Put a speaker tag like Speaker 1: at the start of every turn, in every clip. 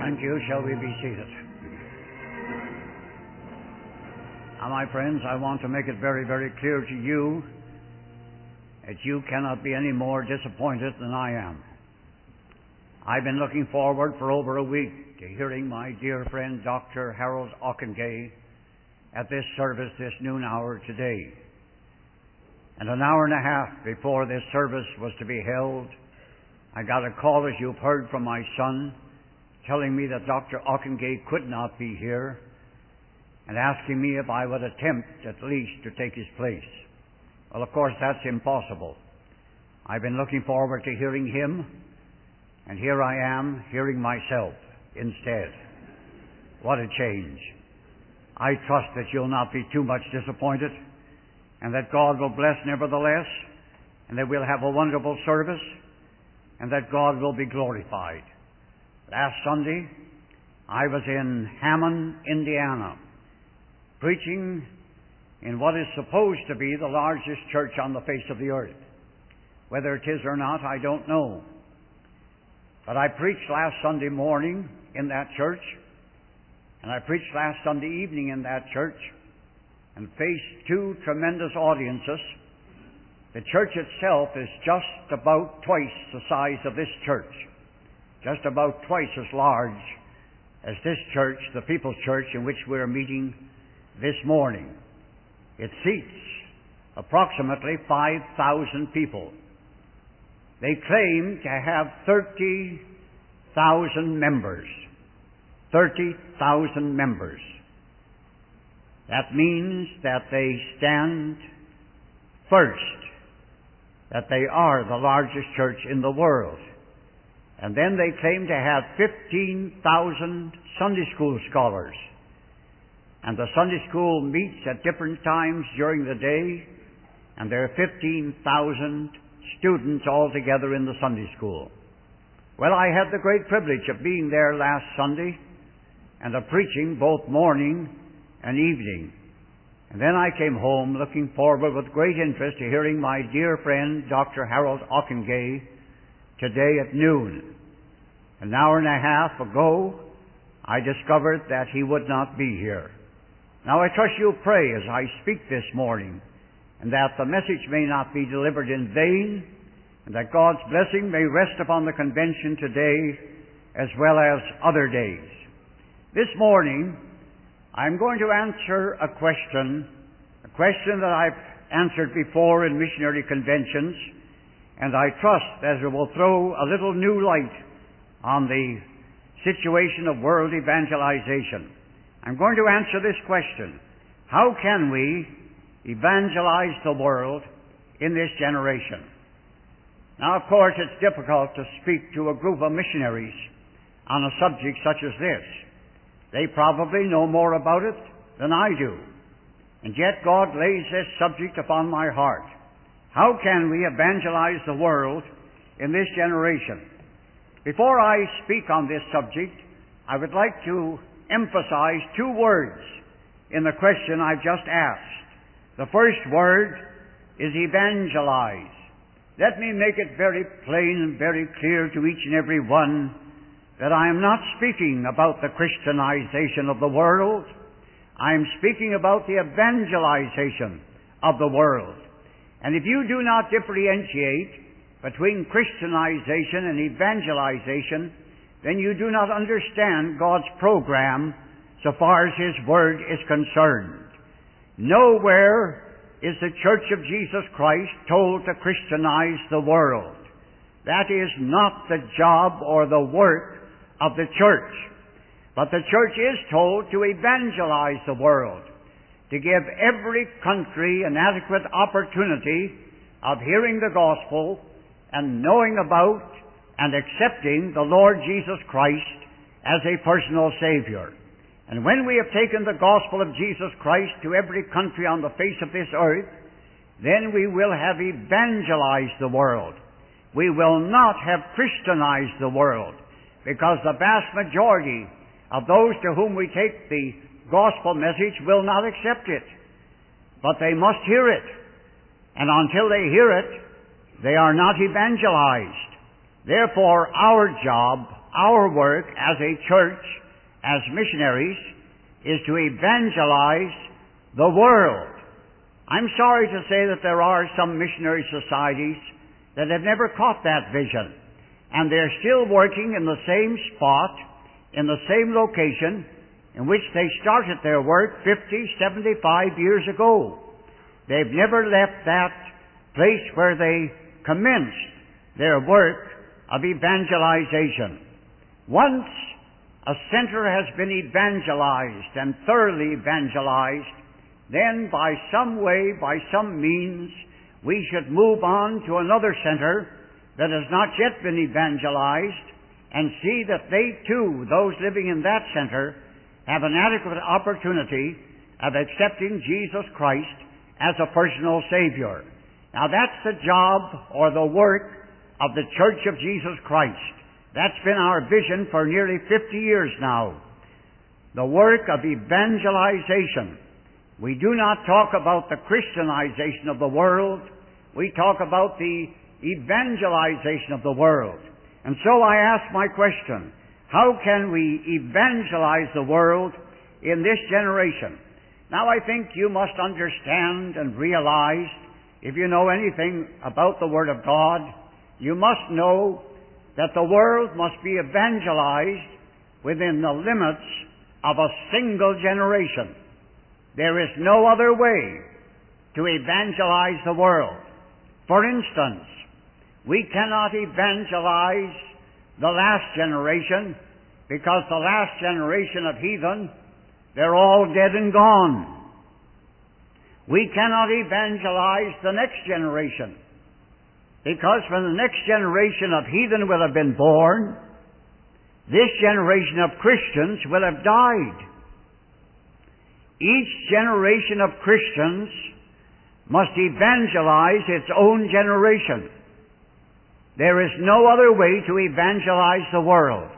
Speaker 1: Thank you. Shall we be seated? Now, my friends, I want to make it very, very clear to you that you cannot be any more disappointed than I am. I've been looking forward for over a week to hearing my dear friend Dr. Harold Auchengay at this service this noon hour today. And an hour and a half before this service was to be held, I got a call, as you've heard, from my son, telling me that Dr. Auchengay could not be here, and asking me if I would attempt at least to take his place. Well, of course, that's impossible. I've been looking forward to hearing him, and here I am hearing myself instead. What a change. I trust that you'll not be too much disappointed, and that God will bless nevertheless, and that we'll have a wonderful service, and that God will be glorified. Last Sunday, I was in Hammond, Indiana, preaching in what is supposed to be the largest church on the face of the earth. Whether it is or not, I don't know. But I preached last Sunday morning in that church, and I preached last Sunday evening in that church, and faced two tremendous audiences. The church itself is just about twice the size of this church, just about twice as large as this church, the People's Church, in which we're meeting this morning. It seats approximately 5,000 people. They claim to have 30,000 members. 30,000 members. That means that they stand first, that they are the largest church in the world. And then they claim to have 15,000 Sunday school scholars. And the Sunday school meets at different times during the day, and there are 15,000 students altogether in the Sunday school. Well, I had the great privilege of being there last Sunday and of preaching both morning and evening. And then I came home looking forward with great interest to hearing my dear friend Dr. Harold Auchengay today at noon. An hour and a half ago, I discovered that he would not be here. Now, I trust you'll pray as I speak this morning, and that the message may not be delivered in vain, and that God's blessing may rest upon the convention today as well as other days. This morning, I'm going to answer a question that I've answered before in missionary conventions, and I trust that it will throw a little new light on the situation of world evangelization. I'm going to answer this question: how can we evangelize the world in this generation? Now, of course, it's difficult to speak to a group of missionaries on a subject such as this. They probably know more about it than I do. And yet God lays this subject upon my heart. How can we evangelize the world in this generation? Before I speak on this subject, I would like to emphasize two words in the question I've just asked. The first word is evangelize. Let me make it very plain and very clear to each and every one that I am not speaking about the Christianization of the world. I am speaking about the evangelization of the world. And if you do not differentiate between Christianization and evangelization, then you do not understand God's program so far as His Word is concerned. Nowhere is the Church of Jesus Christ told to Christianize the world. That is not the job or the work of the church. But the church is told to evangelize the world, to give every country an adequate opportunity of hearing the gospel and knowing about and accepting the Lord Jesus Christ as a personal Savior. And when we have taken the gospel of Jesus Christ to every country on the face of this earth, then we will have evangelized the world. We will not have Christianized the world, because the vast majority of those to whom we take the gospel message will not accept it. But they must hear it. And until they hear it, they are not evangelized. Therefore, our job, our work as a church, as missionaries, is to evangelize the world. I'm sorry to say that there are some missionary societies that have never caught that vision, and they're still working in the same spot, in the same location in which they started their work 50, 75 years ago. They've never left that place where they commenced their work of evangelization. Once a center has been evangelized and thoroughly evangelized, then by some way, by some means, we should move on to another center that has not yet been evangelized and see that they too, those living in that center, have an adequate opportunity of accepting Jesus Christ as a personal Savior. Now that's the job or the work of the Church of Jesus Christ. That's been our vision for nearly 50 years now. The work of evangelization. We do not talk about the Christianization of the world. We talk about the evangelization of the world. And so I ask my question, how can we evangelize the world in this generation? Now I think you must understand and realize, if you know anything about the Word of God, you must know that the world must be evangelized within the limits of a single generation. There is no other way to evangelize the world. For instance, we cannot evangelize the last generation because the last generation of heathen, they're all dead and gone. We cannot evangelize the next generation because when the next generation of heathen will have been born, this generation of Christians will have died. Each generation of Christians must evangelize its own generation. There is no other way to evangelize the world.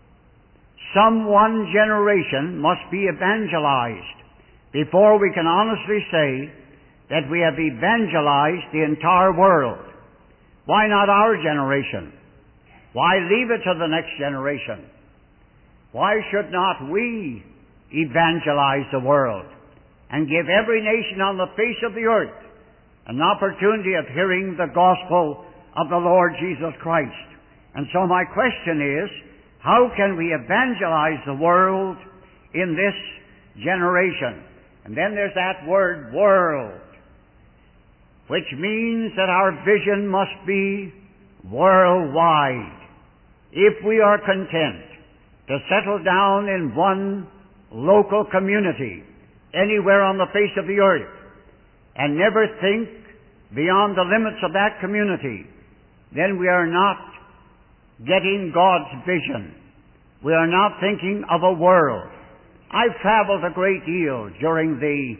Speaker 1: Some one generation must be evangelized before we can honestly say that we have evangelized the entire world. Why not our generation? Why leave it to the next generation? Why should not we evangelize the world and give every nation on the face of the earth an opportunity of hearing the gospel of the Lord Jesus Christ? And so my question is, how can we evangelize the world in this generation? And then there's that word world, which means that our vision must be worldwide. If we are content to settle down in one local community anywhere on the face of the earth and never think beyond the limits of that community, then we are not getting God's vision. We are not thinking of a world. I've traveled a great deal during the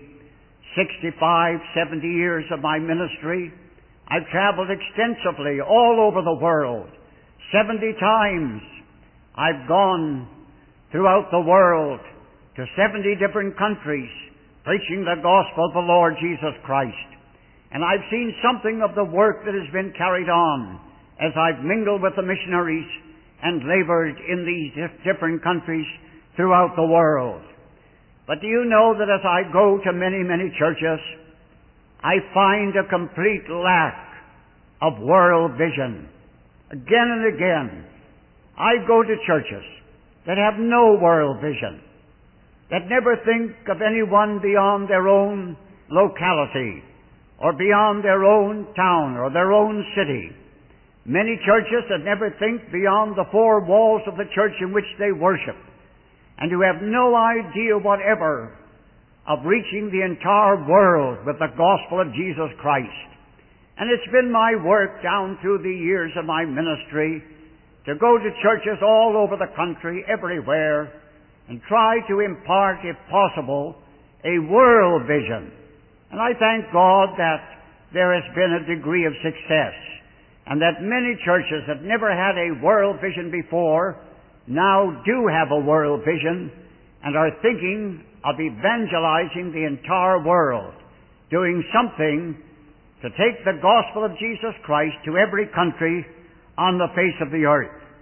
Speaker 1: 65, 70 years of my ministry. I've traveled extensively all over the world. 70 times I've gone throughout the world to 70 different countries preaching the gospel of the Lord Jesus Christ. And I've seen something of the work that has been carried on as I've mingled with the missionaries and labored in these different countries throughout the world. But do you know that as I go to many, many churches, I find a complete lack of world vision. Again and again, I go to churches that have no world vision, that never think of anyone beyond their own locality or beyond their own town or their own city. Many churches that never think beyond the four walls of the church in which they worship, and who have no idea whatever of reaching the entire world with the gospel of Jesus Christ. And it's been my work down through the years of my ministry to go to churches all over the country, everywhere, and try to impart, if possible, a world vision. And I thank God that there has been a degree of success, and that many churches that never had a world vision before now do have a world vision and are thinking of evangelizing the entire world, doing something to take the gospel of Jesus Christ to every country on the face of the earth.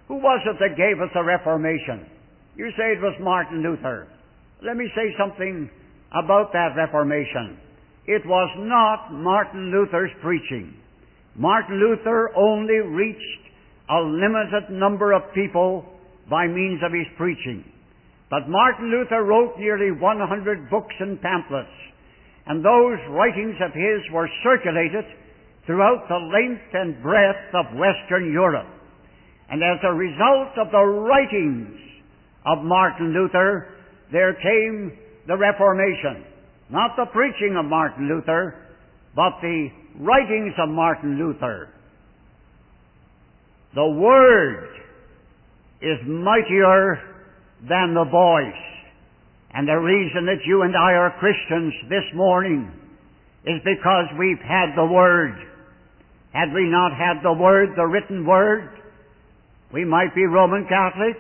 Speaker 1: Who was it that gave us the Reformation? You say it was Martin Luther. Let me say something about that Reformation. It was not Martin Luther's preaching. Martin Luther only reached a limited number of people by means of his preaching. But Martin Luther wrote nearly 100 books and pamphlets, and those writings of his were circulated throughout the length and breadth of Western Europe. And as a result of the writings of Martin Luther, there came the Reformation. Not the preaching of Martin Luther, but the writings of Martin Luther. The Word is mightier than the voice. And the reason that you and I are Christians this morning is because we've had the Word. Had we not had the Word, the written Word, we might be Roman Catholics.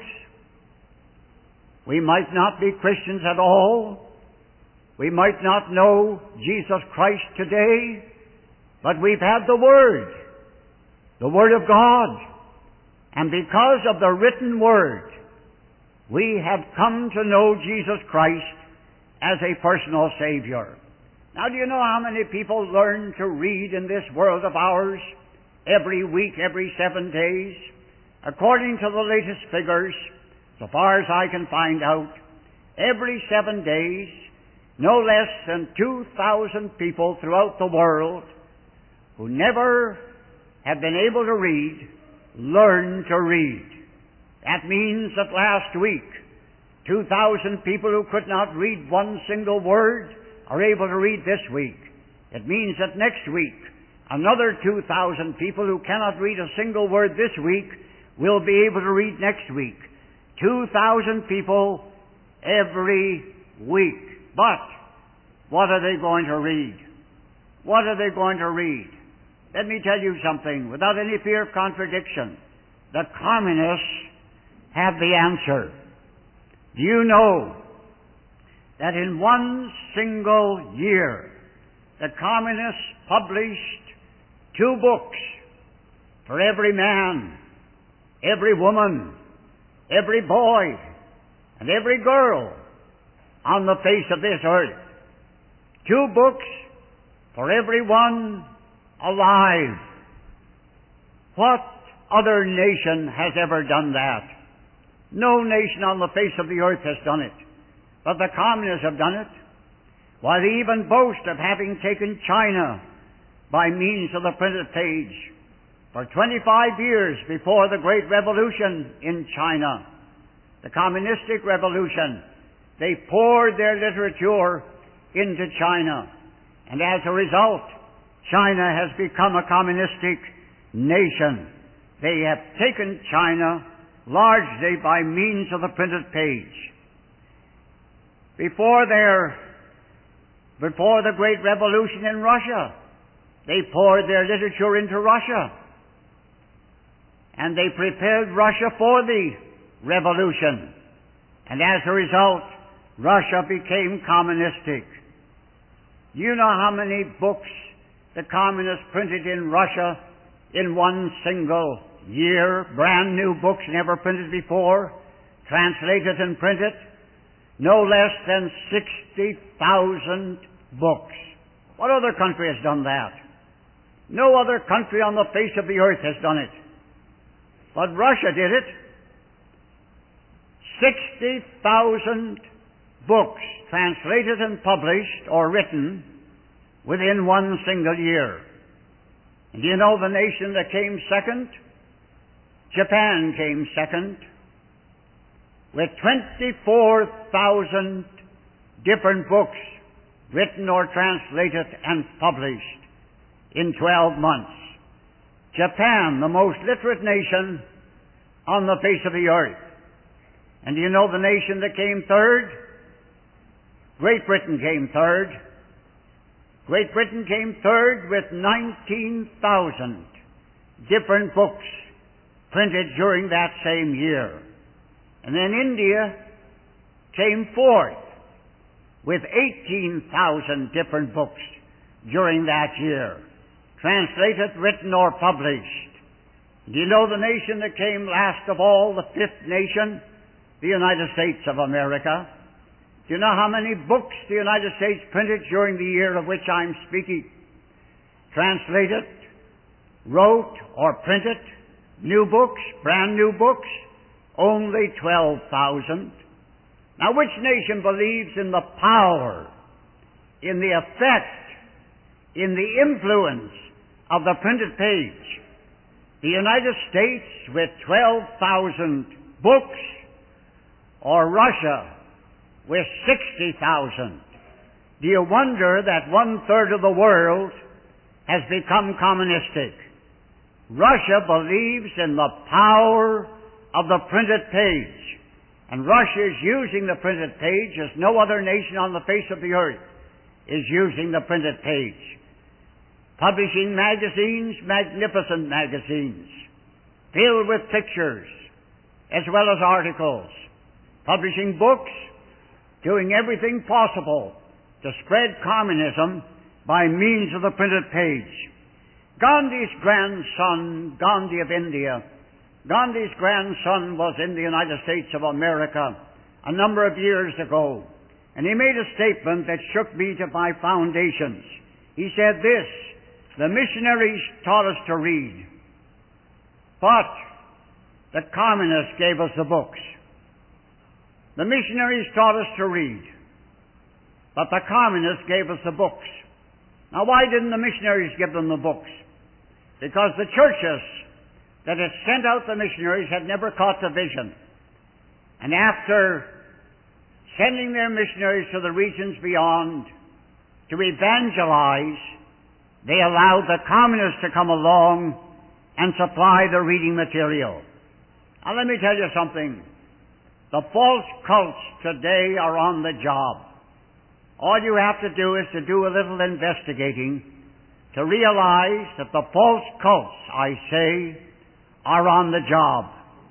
Speaker 1: We might not be Christians at all. We might not know Jesus Christ today. But we've had the Word of God. And because of the written Word, we have come to know Jesus Christ as a personal Savior. Now, do you know how many people learn to read in this world of ours every week, every 7 days? According to the latest figures, so far as I can find out, every 7 days, no less than 2,000 people throughout the world who never have been able to read, learn to read. That means that last week, 2,000 people who could not read one single word are able to read this week. It means that next week, another 2,000 people who cannot read a single word this week will be able to read next week. 2,000 people every week. But what are they going to read? What are they going to read? Let me tell you something, without any fear of contradiction. The communists have the answer. Do you know that in one single year, the communists published 2 books for every man, every woman, every boy, and every girl on the face of this earth? 2 books for everyone alive. What other nation has ever done that? No nation on the face of the earth has done it. But the communists have done it. Why, they even boast of having taken China by means of the printed page. For 25 years before the Great Revolution in China, the communistic revolution, they poured their literature into China. And as a result, China has become a communistic nation. They have taken China largely by means of the printed page. Before the Great Revolution in Russia, they poured their literature into Russia. And they prepared Russia for the revolution. And as a result, Russia became communistic. You know how many books the communists printed in Russia in one single year? Brand new books, never printed before, translated and printed. No less than 60,000 books. What other country has done that? No other country on the face of the earth has done it. But Russia did it. 60,000 books translated and published or written within one single year. And do you know the nation that came second? Japan came second, with 24,000 different books written or translated and published in 12 months. Japan, the most literate nation on the face of the earth. And do you know the nation that came third? Great Britain came third. Great Britain came third with 19,000 different books printed during that same year. And then India came fourth with 18,000 different books during that year, translated, written, or published. Do you know the nation that came last of all, the fifth nation? The United States of America. Do you know how many books the United States printed during the year of which I'm speaking? Translated, wrote, or printed, new books, brand new books? Only 12,000. Now, which nation believes in the power, in the effect, in the influence of the printed page? The United States with 12,000 books, or Russia with 60,000? Do you wonder that 1/3 of the world has become communistic? Russia believes in the power of the printed page. And Russia is using the printed page as no other nation on the face of the earth is using the printed page. Publishing magazines, magnificent magazines, filled with pictures as well as articles. Publishing books, doing everything possible to spread communism by means of the printed page. Gandhi's grandson, Gandhi of India, Gandhi's grandson was in the United States of America a number of years ago, and he made a statement that shook me to my foundations. He said this: the missionaries taught us to read, but the communists gave us the books. The missionaries taught us to read, but the communists gave us the books. Now, why didn't the missionaries give them the books? Because the churches that had sent out the missionaries had never caught the vision. And after sending their missionaries to the regions beyond to evangelize, they allowed the communists to come along and supply the reading material. Now, let me tell you something. The false cults today are on the job. All you have to do is to do a little investigating to realize that the false cults, I say, are on the job.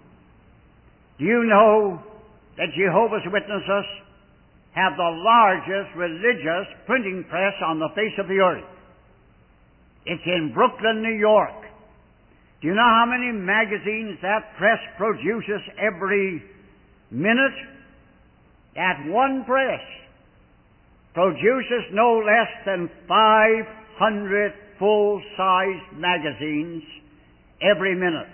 Speaker 1: Do you know that Jehovah's Witnesses have the largest religious printing press on the face of the earth? It's in Brooklyn, New York. Do you know how many magazines that press produces every minute? That one press produces no less than 500 full-size magazines every minute.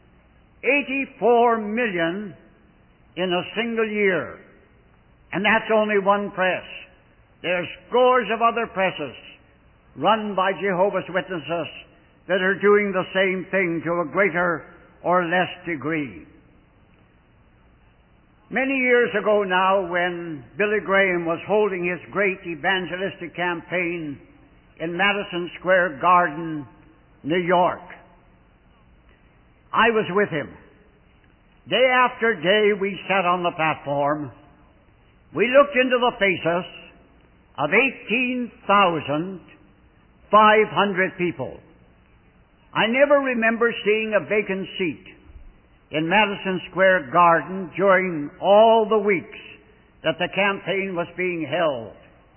Speaker 1: 84 million in a single year. And that's only one press. There's scores of other presses run by Jehovah's Witnesses that are doing the same thing to a greater or less degree. Many years ago now, when Billy Graham was holding his great evangelistic campaign in Madison Square Garden, New York, I was with him. Day after day we sat on the platform. We looked into the faces of 18,500 people. I never remember seeing a vacant seat in Madison Square Garden during all the weeks that the campaign was being held.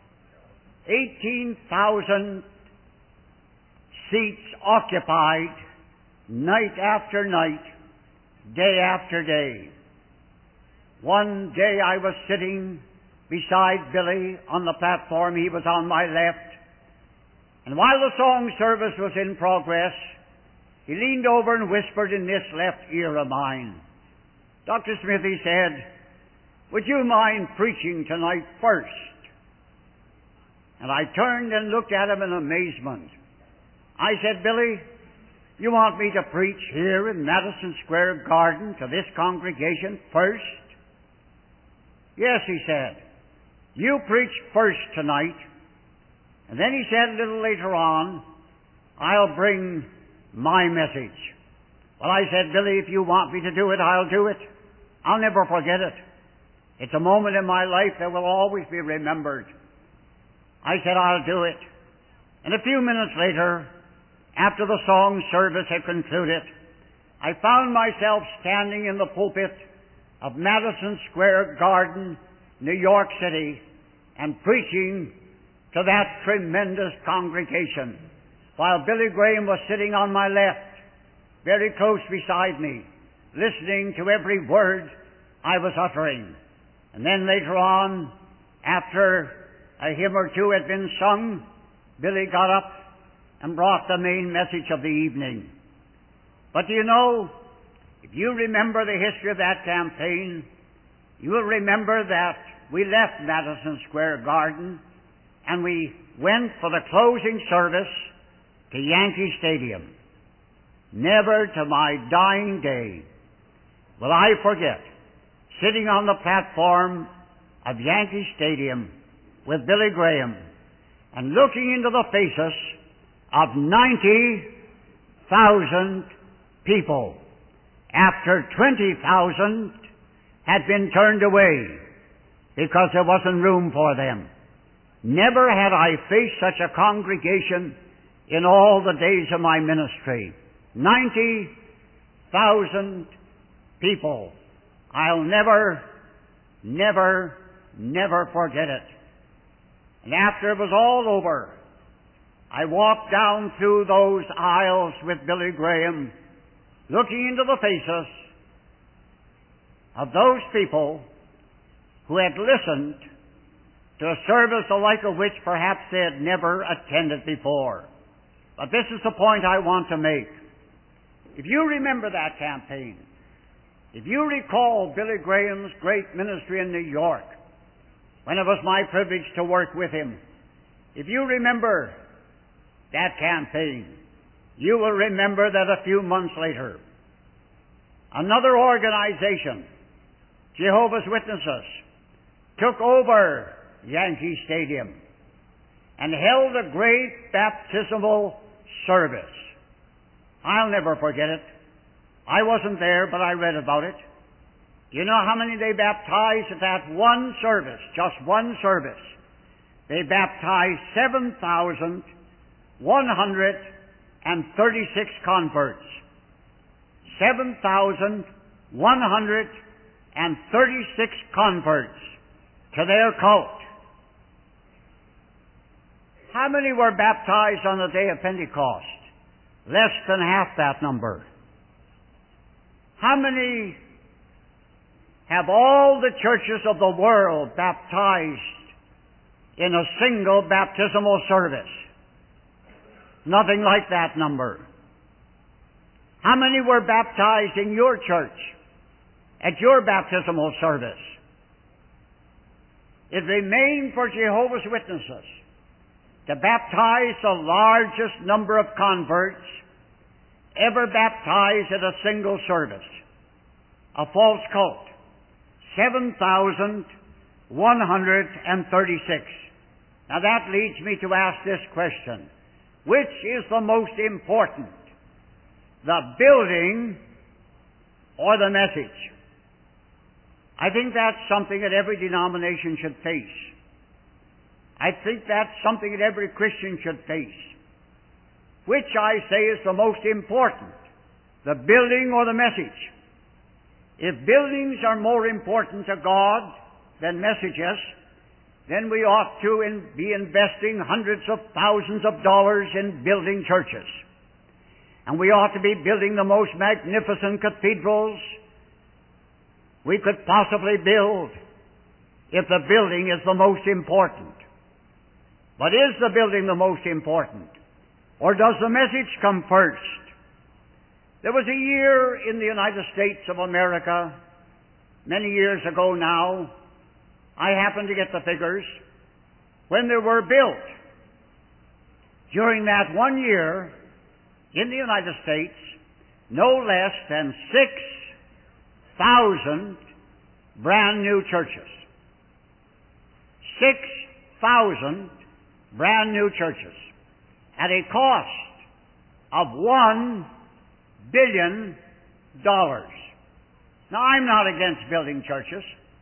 Speaker 1: 18,000 seats occupied night after night, day after day. One day I was sitting beside Billy on the platform. He was on my left. And while the song service was in progress, he leaned over and whispered in this left ear of mine. Dr. Smith, he said, would you mind preaching tonight first? And I turned and looked at him in amazement. I said, Billy, you want me to preach here in Madison Square Garden to this congregation first? Yes, he said. You preach first tonight. And then he said a little later on, I'll bring my message. Well, I said, Billy, if you want me to do it, I'll do it. I'll never forget it. It's a moment in my life that will always be remembered. I said, I'll do it. And a few minutes later, after the song service had concluded, I found myself standing in the pulpit of Madison Square Garden, New York City, and preaching to that tremendous congregation, while Billy Graham was sitting on my left. very close beside me, listening to every word I was uttering. And then later on, after a hymn or two had been sung, Billy got up and brought the main message of the evening. But do you know, if you remember the history of that campaign, you will remember that we left Madison Square Garden and we went for the closing service to Yankee Stadium. Never to my dying day will I forget sitting on the platform of Yankee Stadium with Billy Graham and looking into the faces of 90,000 people after 20,000 had been turned away because there wasn't room for them. Never had I faced such a congregation in all the days of my ministry. 90,000 people. I'll never forget it. And after it was all over, I walked down through those aisles with Billy Graham, looking into the faces of those people who had listened to a service the like of which perhaps they had never attended before. But this is the point I want to make. If you remember that campaign, if you recall Billy Graham's great ministry in New York, when it was my privilege to work with him, if you remember that campaign, you will remember that a few months later, another organization, Jehovah's Witnesses, took over Yankee Stadium and held a great baptismal service. I'll never forget it. I wasn't there, but I read about it. Do you know how many they baptized at that one service? Just one service. They baptized 7,136 converts. 7,136 converts to their cult. How many were baptized on the day of Pentecost? Less than half that number. How many have all the churches of the world baptized in a single baptismal service? Nothing like that number. How many were baptized in your church at your baptismal service? It remained for Jehovah's Witnesses to baptize the largest number of converts ever baptized at a single service. A false cult. 7,136. Now that leads me to ask this question. Which is the most important? The building or the message? I think that's something that every denomination should face. I think that's something that every Christian should face. Which, I say, is the most important? The building or the message? If buildings are more important to God than messages, then we ought to be investing hundreds of thousands of dollars in building churches. And we ought to be building the most magnificent cathedrals we could possibly build if the building is the most important. But is the building the most important? Or does the message come first? There was a year in the United States of America, many years ago now, I happened to get the figures, when there were built, during that 1 year, in the United States, no less than 6,000 brand new churches. 6,000 brand new churches at a cost of $1 billion. Now, I'm not against building churches.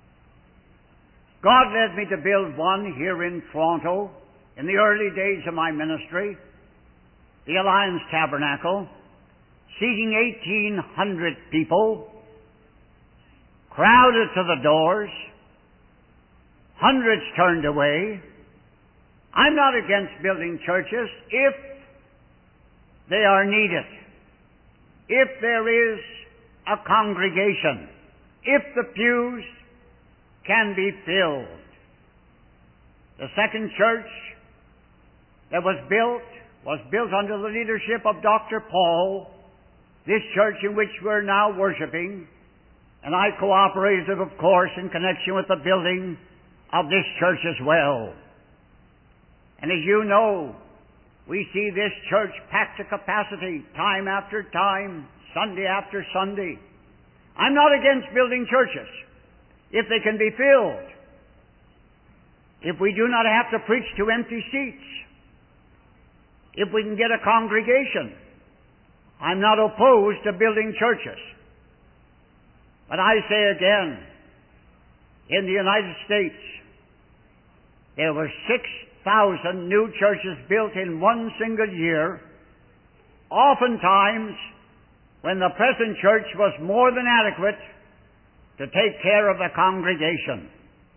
Speaker 1: God led me to build one here in Toronto in the early days of my ministry, the Alliance Tabernacle, seating 1,800 people, crowded to the doors, hundreds turned away. I'm not against building churches if they are needed. if there is a congregation, if the pews can be filled. The second church that was built under the leadership of Dr. Paul, this church in which we're now worshiping, and I cooperated, of course, in connection with the building of this church as well. And as you know, we see this church packed to capacity time after time, Sunday after Sunday. I'm not against building churches if they can be filled, if we do not have to preach to empty seats, if we can get a congregation. I'm not opposed to building churches. But I say again, in the United States, there were 6,000 new churches built in one single year, oftentimes when the present church was more than adequate to take care of the congregation.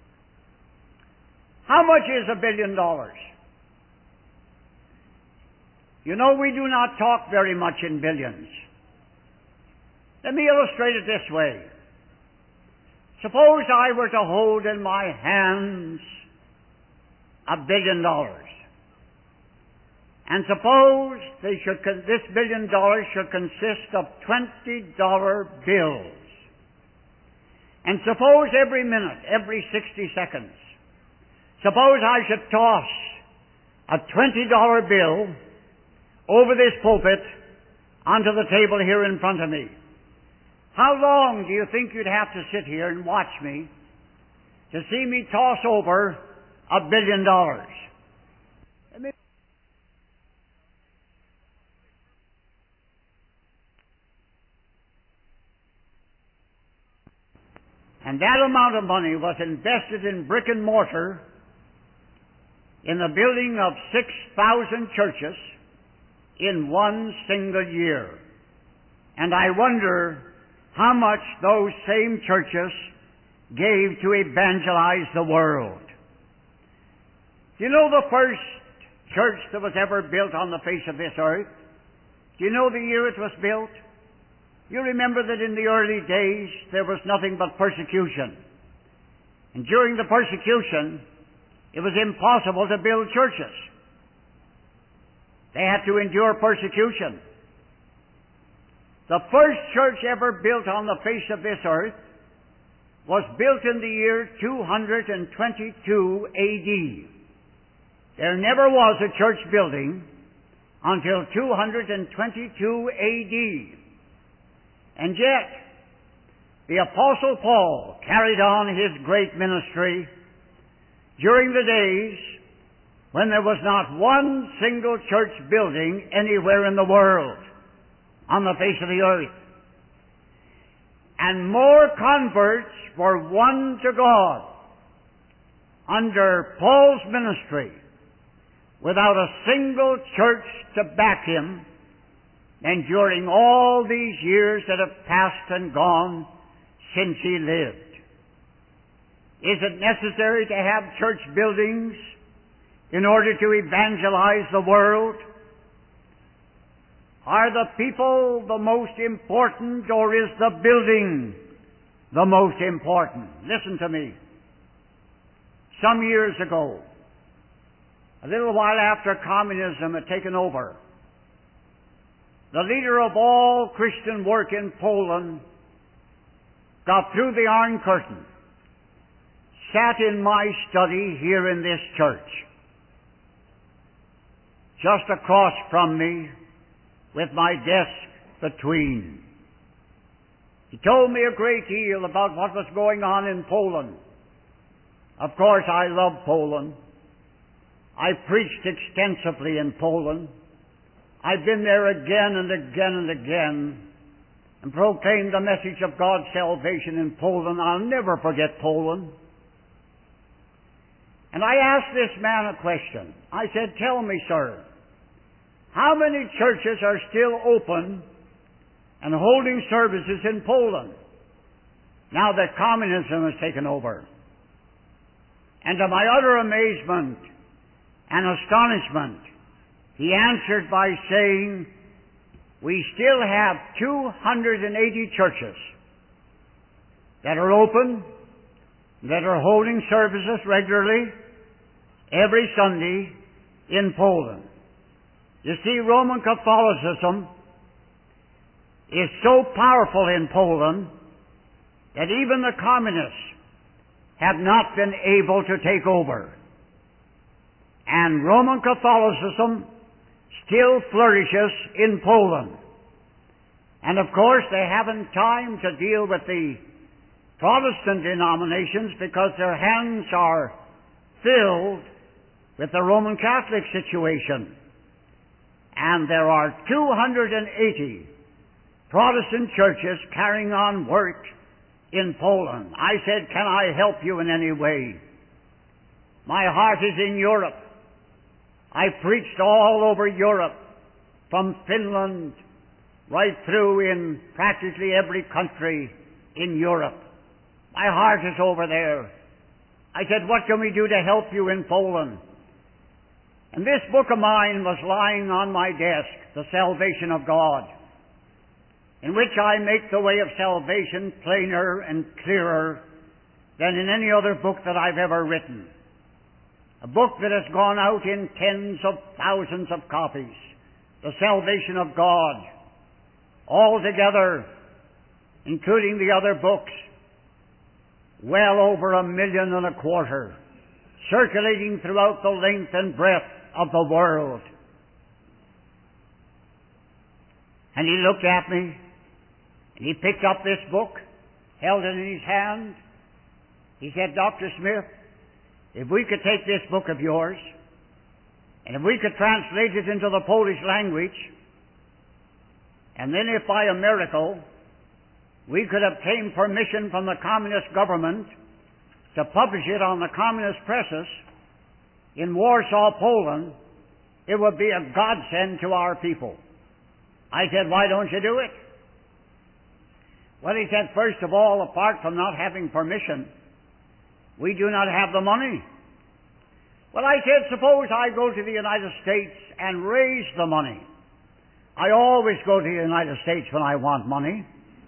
Speaker 1: How much is $1 billion? You know, we do not talk very much in billions. Let me illustrate it this way. Suppose I were to hold in my hands $1 billion. And suppose this $1 billion should consist of $20 bills. And suppose every minute, every 60 seconds, suppose I should toss a $20 bill over this pulpit onto the table here in front of me. How long do you think you'd have to sit here and watch me to see me toss over $1 billion? And that amount of money was invested in brick and mortar in the building of 6,000 churches in one single year. And I wonder how much those same churches gave to evangelize the world. Do you know the first church that was ever built on the face of this earth? Do you know the year it was built? You remember that in the early days there was nothing but persecution. And during the persecution, it was impossible to build churches. They had to endure persecution. The first church ever built on the face of this earth was built in the year 222 A.D. There never was a church building until 222 A.D. And yet, the Apostle Paul carried on his great ministry during the days when there was not one single church building anywhere in the world, on the face of the earth. And more converts were won to God under Paul's ministry without a single church to back him than during all these years that have passed and gone since he lived. Is it necessary to have church buildings in order to evangelize the world? Are the people the most important, or is the building the most important? Listen to me. Some years ago, a little while after communism had taken over, the leader of all Christian work in Poland got through the Iron Curtain, sat in my study here in this church, just across from me, with my desk between. He told me a great deal about what was going on in Poland. Of course, I love Poland. I preached extensively in Poland. I've been there again and again and again and proclaimed the message of God's salvation in Poland. I'll never forget Poland. And I asked this man a question. I said, "Tell me, sir, how many churches are still open and holding services in Poland now that communism has taken over?" And to my utter amazement and astonishment, he answered by saying, we still have 280 churches that are open, that are holding services regularly every Sunday in Poland. You see, Roman Catholicism is so powerful in Poland that even the communists have not been able to take over. And Roman Catholicism still flourishes in Poland. And of course, they haven't time to deal with the Protestant denominations because their hands are filled with the Roman Catholic situation. And there are 280 Protestant churches carrying on work in Poland. I said, can I help you in any way? My heart is in Europe. I preached all over Europe, from Finland right through in practically every country in Europe. My heart is over there. I said, what can we do to help you in Poland? And this book of mine was lying on my desk, The Salvation of God, in which I make the way of salvation plainer and clearer than in any other book that I've ever written. A book that has gone out in tens of thousands of copies. The Salvation of God. Altogether, including the other books, well over 1.25 million, circulating throughout the length and breadth of the world. And he looked at me, and he picked up this book, held it in his hand. He said, Dr. Smith, if we could take this book of yours, and if we could translate it into the Polish language, and then if by a miracle we could obtain permission from the communist government to publish it on the communist presses in Warsaw, Poland, it would be a godsend to our people. I said, why don't you do it? Well, he said, first of all, apart from not having permission, we do not have the money. Well, I said, suppose I go to the United States and raise the money. I always go to the United States when I want money.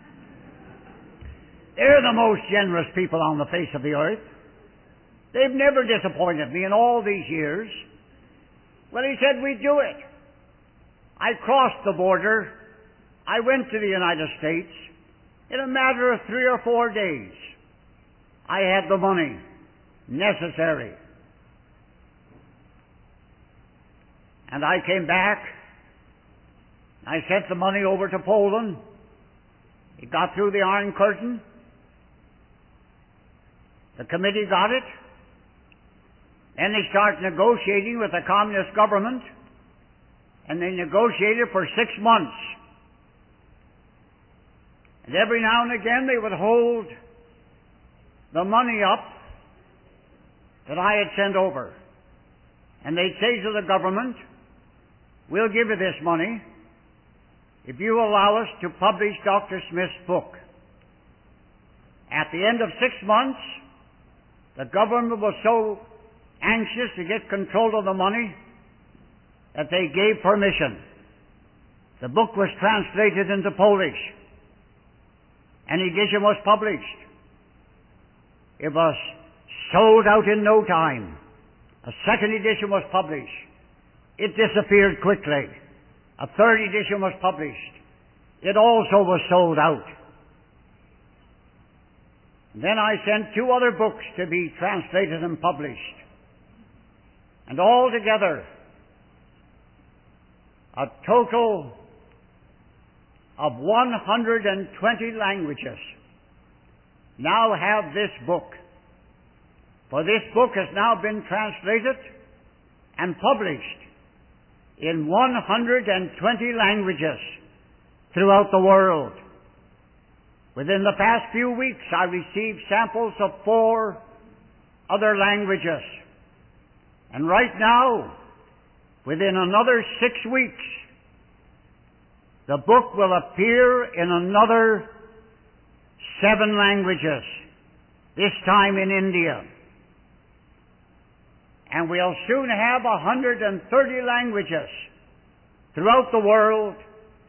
Speaker 1: They're the most generous people on the face of the earth. They've never disappointed me in all these years. Well, he said, we'd do it. I crossed the border. I went to the United States. In a matter of 3 or 4 days, I had the money necessary. And I came back. I sent the money over to Poland. It got through the Iron Curtain. The committee got it. Then they started negotiating with the communist government. And they negotiated for 6 months. And every now and again they would hold the money up that I had sent over. And they'd say to the government, we'll give you this money if you allow us to publish Dr. Smith's book. At the end of 6 months, the government was so anxious to get control of the money that they gave permission. The book was translated into Polish. An edition was published. It was sold out in no time. A second edition was published. It disappeared quickly. A third edition was published. It also was sold out. Then I sent 2 other books to be translated and published. And altogether, a total of 120 languages now have this book. For this book has now been translated and published in 120 languages throughout the world. Within the past few weeks, I received samples of 4 other languages. And right now, within another 6 weeks, the book will appear in another 7 languages, this time in India. And we'll soon have 130 languages throughout the world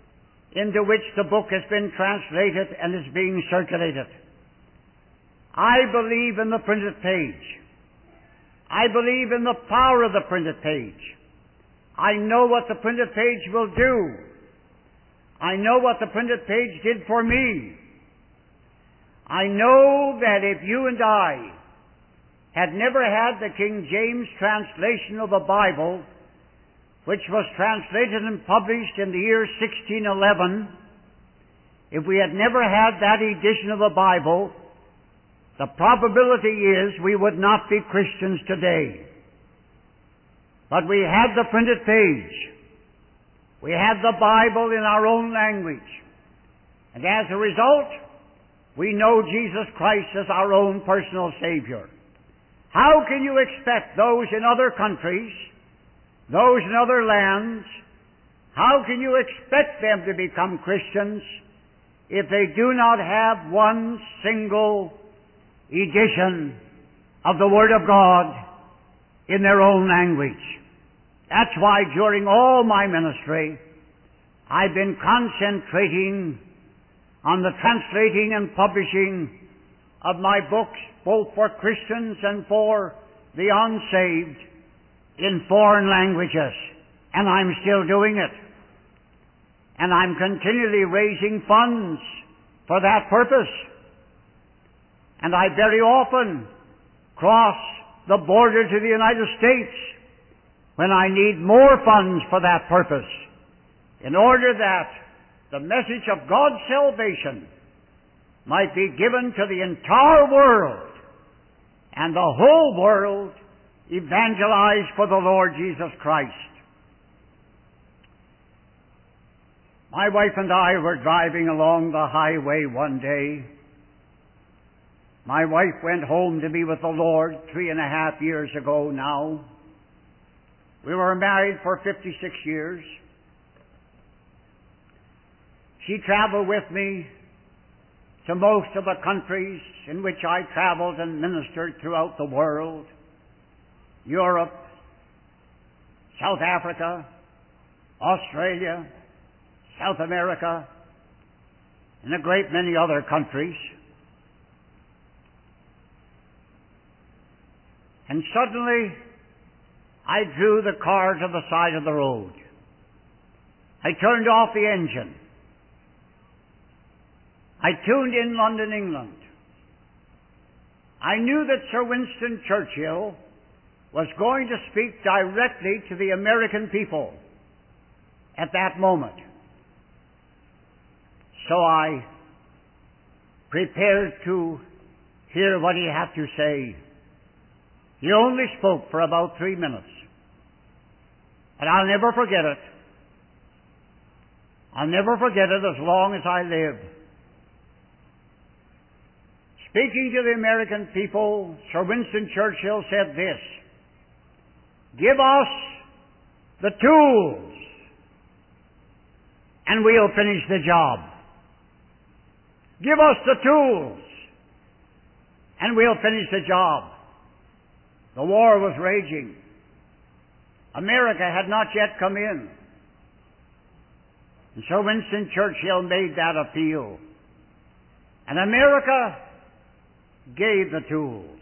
Speaker 1: into which the book has been translated and is being circulated. I believe in the printed page. I believe in the power of the printed page. I know what the printed page will do. I know what the printed page did for me. I know that if you and I had never had the King James translation of the Bible, which was translated and published in the year 1611, if we had never had that edition of the Bible, the probability is we would not be Christians today. But we had the printed page. We had the Bible in our own language. And as a result, we know Jesus Christ as our own personal Savior. How can you expect those in other countries, those in other lands, how can you expect them to become Christians if they do not have one single edition of the Word of God in their own language? That's why during all my ministry, I've been concentrating on the translating and publishing of my books, both for Christians and for the unsaved, in foreign languages. And I'm still doing it. And I'm continually raising funds for that purpose. And I very often cross the border to the United States when I need more funds for that purpose, in order that the message of God's salvation might be given to the entire world, and the whole world evangelized for the Lord Jesus Christ. My wife and I were driving along the highway one day. My wife went home to be with the Lord 3.5 years ago now. We were married for 56 years. She traveled with me to most of the countries in which I traveled and ministered throughout the world. Europe, South Africa, Australia, South America, and a great many other countries. And suddenly, I drew the car to the side of the road. I turned off the engine. I tuned in London, England. I knew that Sir Winston Churchill was going to speak directly to the American people at that moment. So I prepared to hear what he had to say. He only spoke for about 3 minutes. And I'll never forget it. I'll never forget it as long as I live. Speaking to the American people, Sir Winston Churchill said this: "Give us the tools, and we'll finish the job. Give us the tools, and we'll finish the job." The war was raging. America had not yet come in. And Sir Winston Churchill made that appeal. And America gave the tools.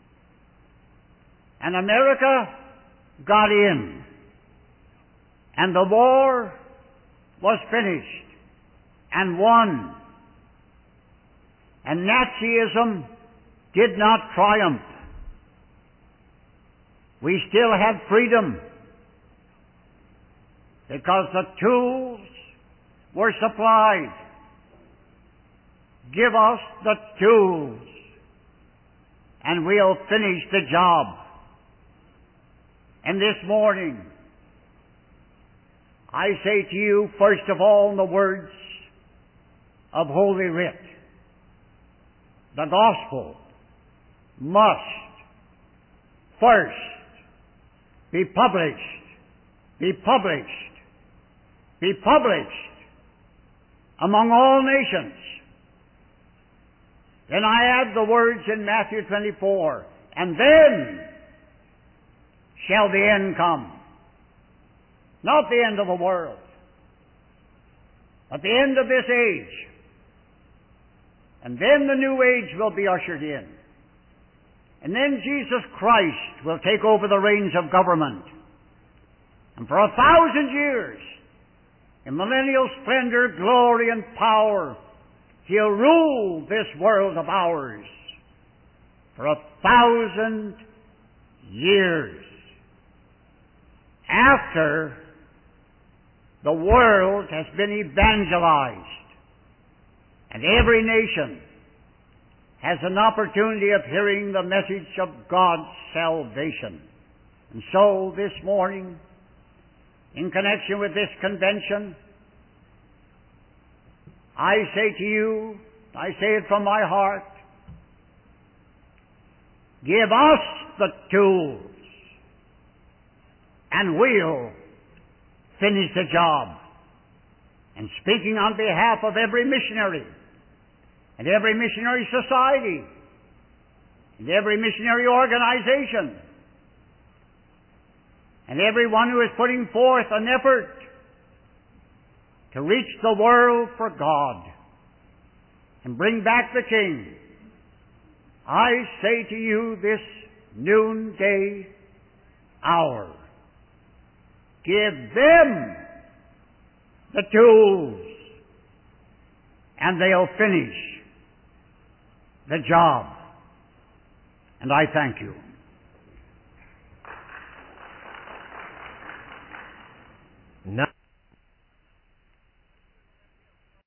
Speaker 1: And America got in. And the war was finished and won. And Nazism did not triumph. We still had freedom because the tools were supplied. Give us the tools, and we'll finish the job. And this morning, I say to you, first of all, in the words of Holy Writ, the gospel must first be published among all nations. Then I add the words in Matthew 24, and then shall the end come. Not the end of the world, at the end of this age. And then the new age will be ushered in. And then Jesus Christ will take over the reins of government. And for 1,000 years, in millennial splendor, glory, and power, He'll rule this world of ours for 1,000 years. After the world has been evangelized, and every nation has an opportunity of hearing the message of God's salvation. And so this morning, in connection with this convention, I say to you, I say it from my heart, give us the tools and we'll finish the job. And speaking on behalf of every missionary and every missionary society and every missionary organization and everyone who is putting forth an effort to reach the world for God and bring back the King, I say to you this noonday hour, give them the tools and they'll finish the job. And I thank you.
Speaker 2: Now